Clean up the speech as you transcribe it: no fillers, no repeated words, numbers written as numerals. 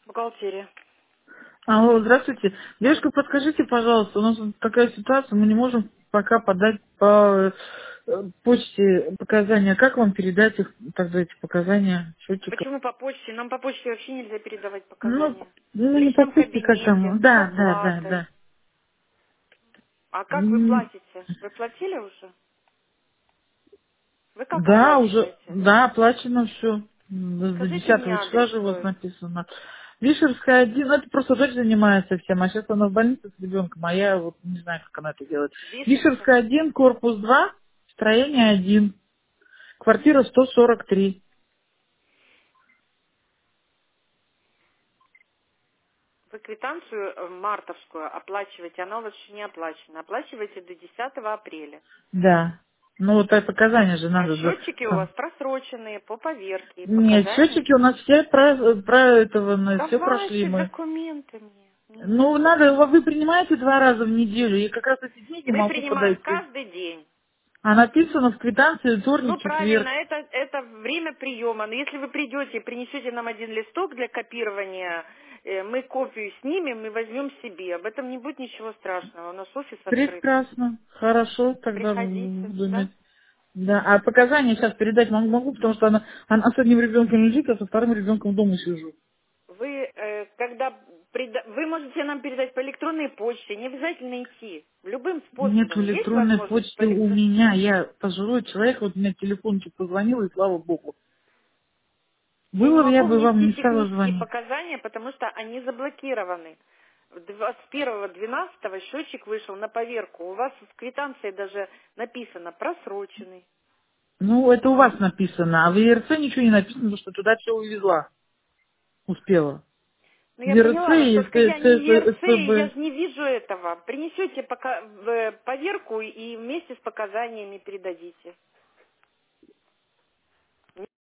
Бухгалтерия. Алло, здравствуйте. Девушка, подскажите, пожалуйста, у нас вот такая ситуация, мы не можем пока подать по почте показания. Как вам передать их, тогда эти показания счетчика? Почему по почте? Нам по почте вообще нельзя передавать Ну, показания. В ну не по личном почте, как кабинете, там. с Да, да, да, оплатой. да. А как вы М, платите? Вы платили уже? Вы как Да, уже, оплачиваете? да, оплачено все. До Скажите мне 10 числа адрес же у вас свой. написано. Вишерская 1, ну, это просто дочь занимается всем, а сейчас она в больнице с ребенком, а я вот не знаю, как она это делает. Вишерская. Вишерская 1, корпус 2, строение 1, квартира 143. Вы квитанцию мартовскую оплачиваете, она у вас еще не оплачена. Оплачиваете до 10 апреля. Да. Ну вот это показания же А надо. счетчики у вас Там. просроченные по поверке. И Нет, показания. счетчики у нас все про этого, все прошли Давайте мы. документы мне. Не Ну, надо. надо, вы принимаете 2 раза в неделю, и как раз эти деньги Мы могу принимаем подойти. каждый день. А написано в квитанции Ну, вторник, правильно, четверг. это время приема. Но если вы придете и принесете нам один листок для копирования, мы копию снимем и возьмем себе. Об этом не будет ничего страшного. У нас офис открыт. Прекрасно. Хорошо, тогда Приходите, буду да? иметь. Да, а показания сейчас передать могу, потому что она с одним ребенком лежит, а со вторым ребенком дома сижу. Вы, вы можете нам передать по электронной почте, не обязательно идти. Любым Нет способом. Есть электронной возможность по почты у электронной? меня. Я пожилой человек, вот у меня телефончик позвонил, и слава богу. Я не Было бы, я могу бы вам внести не стала технические звонить. показания, потому что они заблокированы. 21.12 счетчик вышел на поверку. У вас в квитанции даже написано «просроченный». Ну, это у вас написано, а в ЕРЦ ничего не написано, потому что туда все увезла. Успела. Ну, В я ЕРЦ поняла вас, и только я не ЕРЦ, и я СПБ. же не вижу этого. Принесете пока, в поверку и вместе с показаниями передадите.